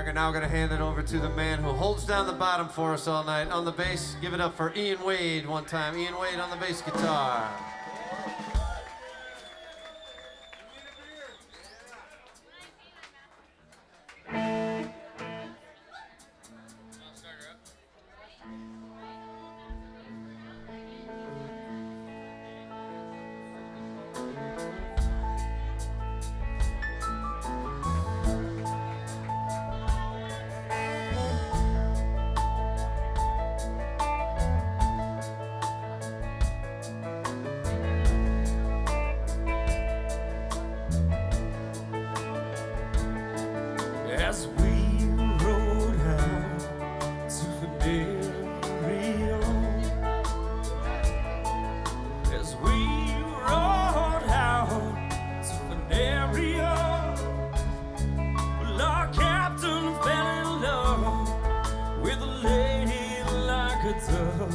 We're now going to hand it over to the man who holds down the bottom for us all night. On the bass, give it up for Ian Wade one time. Ian Wade on the bass guitar. As we rode out to Fidelio, as we rode out to Fidelio, well, our captain fell in love with a lady like a dove,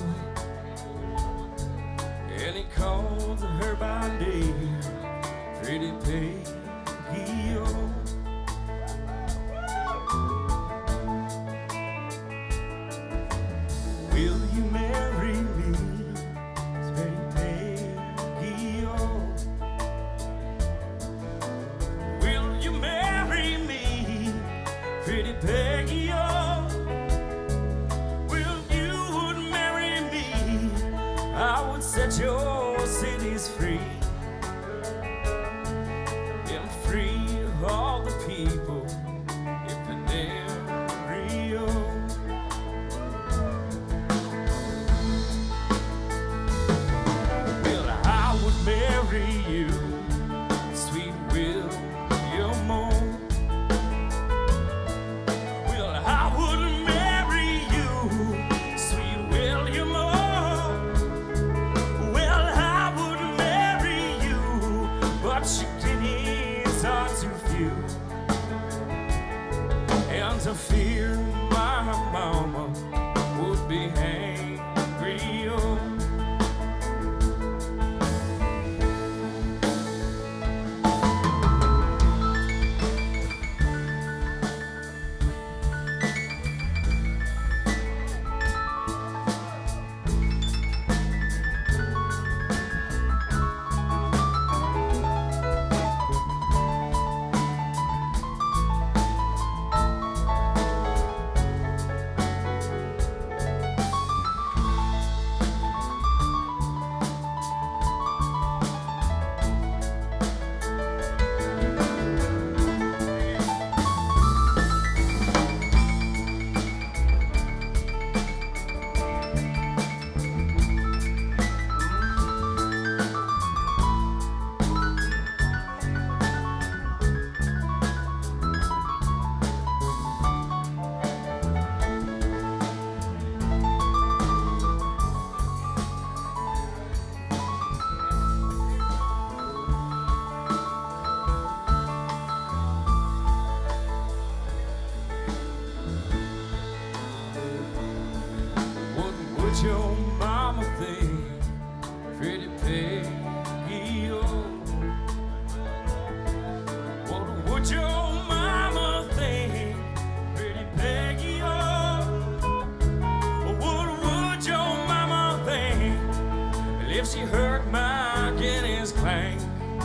and he called her by name, Pretty Peggy-O. Will you marry me, Pretty Peggy-O? Will you marry me, Pretty Peggy-O? Will you would marry me, I would set your cities free, and free all the people in Fidelio. Marry you, sweet William O. Well, I would marry you, sweet William O. Well, I would marry you, but your guineas are too few, and to fear my mama would be angry. Oh. What your mama think, Pretty Peggy-O? What would your mama think, Pretty Peggy-O? What would your mama think if she heard my guineas clank?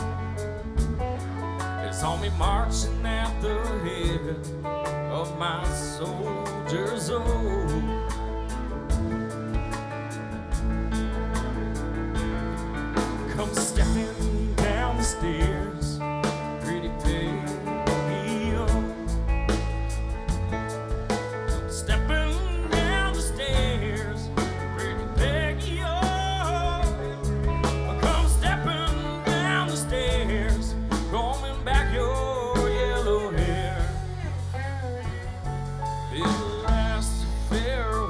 They saw me marching at the head of my soldiers. Oh, come stepping down the stairs, Pretty Peggy-O. Come stepping down the stairs, Pretty Peggy-O. Come stepping down the stairs, combing back your yellow hair. This last farewell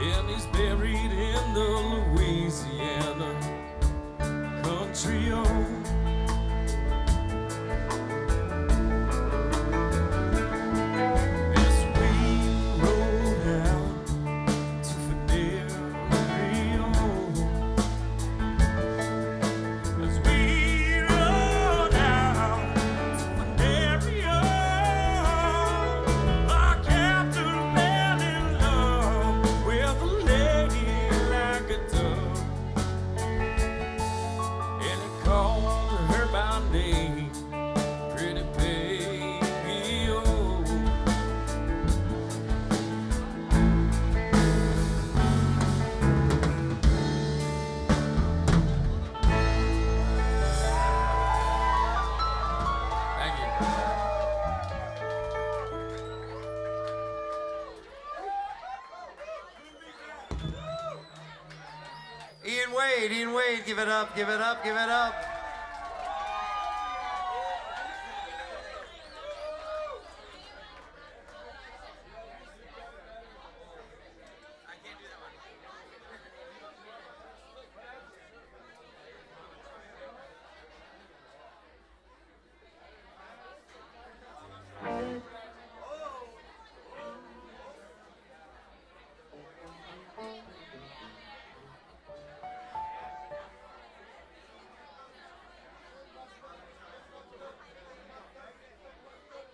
and he's buried in the Louisiana country home. As we rode out to Fidelio, as we rode out to Fidelio, our captain fell in love with a lady like a dove, and he called her by name, Pretty Baby, oh. Thank you. Ian Wade, give it up, give it up, give it up.